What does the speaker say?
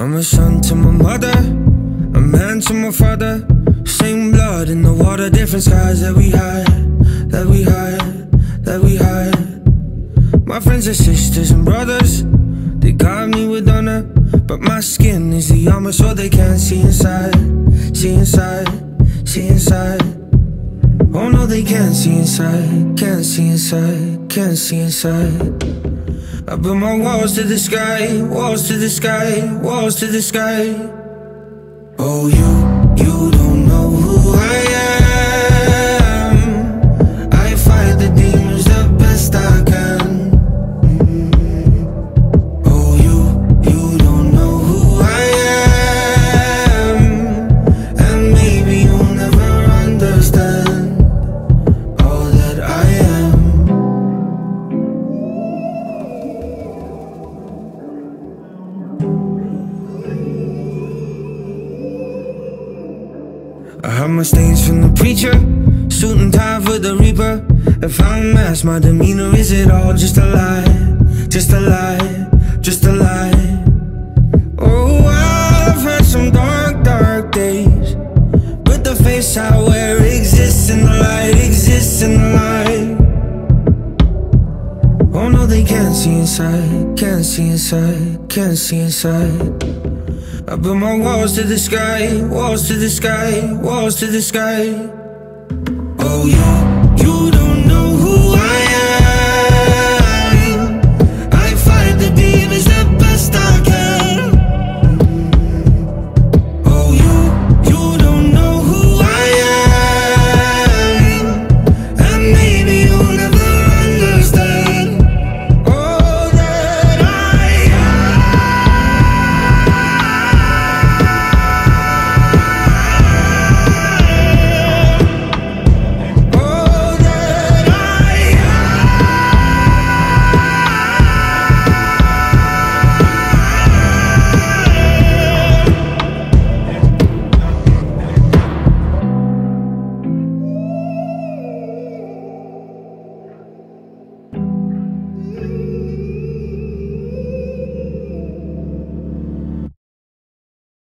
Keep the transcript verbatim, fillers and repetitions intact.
I'm a son to my mother, a man to my father. Same blood in the water, different skies that we hide, that we hide, that we hide. My friends are sisters and brothers, they got me with honor, but my skin is the armor so they can't see inside, see inside, see inside. Oh no, they can't see inside, can't see inside, can't see inside. I built my walls to the sky, walls to the sky, walls to the sky. Oh, you, you don't know who I am. I fight the demons the best I can. Oh, you, you don't know who I am. And maybe you'll never understand all that I am. I have my stains from the preacher, suit and tie for the reaper. If I'm masked, my demeanor, is it all just a lie? Just a lie, just a lie. Oh, I've had some dark, dark days, but the face I wear exists in the light, exists in the light. Oh no, they can't see inside, can't see inside, can't see inside. I built my walls to the sky, walls to the sky, walls to the sky. Oh, you, you don't